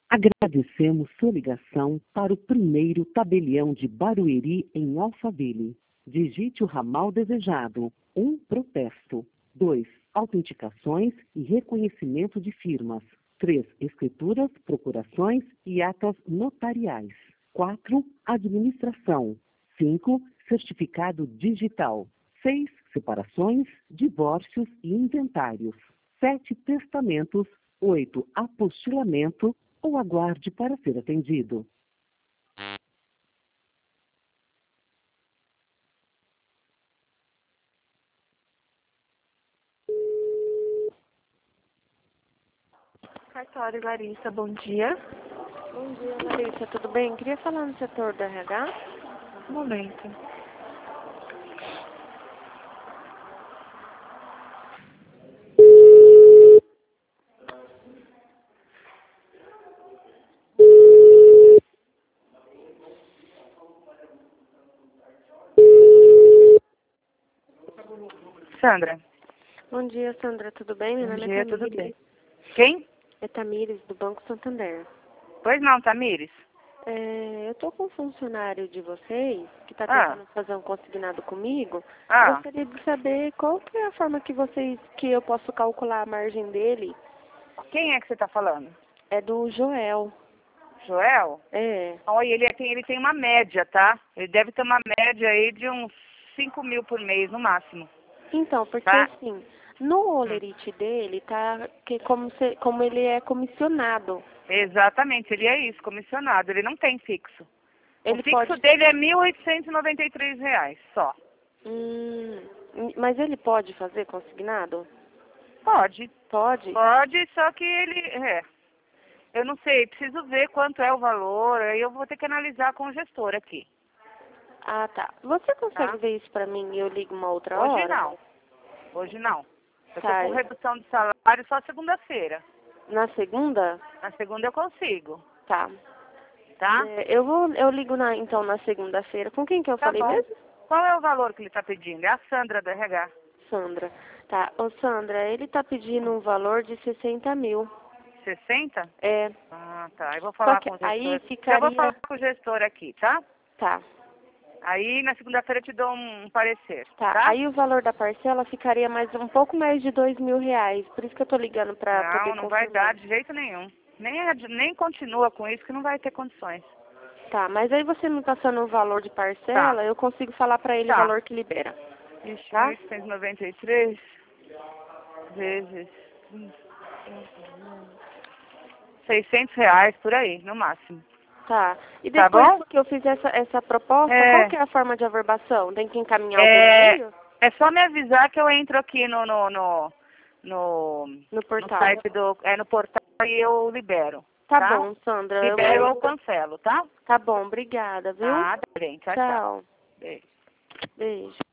Agradecemos sua ligação para o primeiro tabelião de Barueri, em Alphaville. Digite o ramal desejado. 1. Protesto. 2. Autenticações e reconhecimento de firmas. 3. Escrituras, procurações e atas notariais. 4. Administração. 5. Certificado digital. 6. Separações, divórcios e inventários. 7. Testamentos. 8. Apostilamento, ou aguarde para ser atendido. Cartório Larissa, bom dia. Bom dia, Larissa, tudo bem? Queria falar no setor do RH. Um momento. Sandra. Bom dia, Sandra, tudo bem? Meu Bom nome dia, é Tamires. tudo bem. Quem? É Tamires, do Banco Santander. Pois não, Tamires. Eu tô com um funcionário de vocês que está Ah. tentando fazer um consignado comigo. Ah. Gostaria de saber qual que é a forma que eu posso calcular a margem dele. Quem é que você está falando? É do Joel. Joel? É. Olha, ele tem uma média, tá? Ele deve ter uma média aí de uns 5 mil por mês, no máximo. Então, porque Tá. assim, no olerite dele tá que como ele é comissionado. Exatamente, ele é isso, comissionado. Ele não tem fixo. Ele o fixo dele é R$ 1.893 só. Mas ele pode fazer consignado? Pode. Pode? Pode, só que eu não sei, preciso ver quanto é o valor, aí eu vou ter que analisar com o gestor aqui. Ah, tá. Você consegue Tá. ver isso pra mim e eu ligo uma outra Hoje hora? não. Hoje não. Eu tô Tá. com redução de salário só segunda-feira. Na segunda? Na segunda eu consigo, Tá. tá? Eu ligo então na segunda-feira. Com quem que eu Tá falei bom. mesmo? Qual é o valor que ele tá pedindo? É a Sandra do RH. Sandra. Tá. Ô, Sandra, ele tá pedindo um valor de 60 mil. 60? É. Ah, tá. Eu vou Só falar que com o gestor. aí Eu vou ficaria... falar com o gestor aqui, tá? Tá. Aí na segunda-feira eu te dou um parecer, Tá. tá? Aí o valor da parcela ficaria um pouco mais de R$ 2.000. Por isso que eu tô ligando pra poder Não vai confirmar. dar de jeito nenhum. Nem continua com isso que não vai ter condições. Tá, mas aí você me passando o valor de parcela, Tá. eu consigo falar pra ele o Tá. valor que libera. Ixi, Tá? 1.893 vezes R$ 600 por aí, no máximo. Tá. E Tá depois bom? que eu fizer essa proposta, É. qual que é a forma de averbação? Tem que encaminhar algum e-mail? É só me avisar que eu entro aqui no portal. site no portal e eu libero. Tá Tá? bom, Sandra. Libero ou cancelo, tá? Tá bom, obrigada, viu? Nada, bem. Tchau, tchau. Tchau. Beijo. Beijo.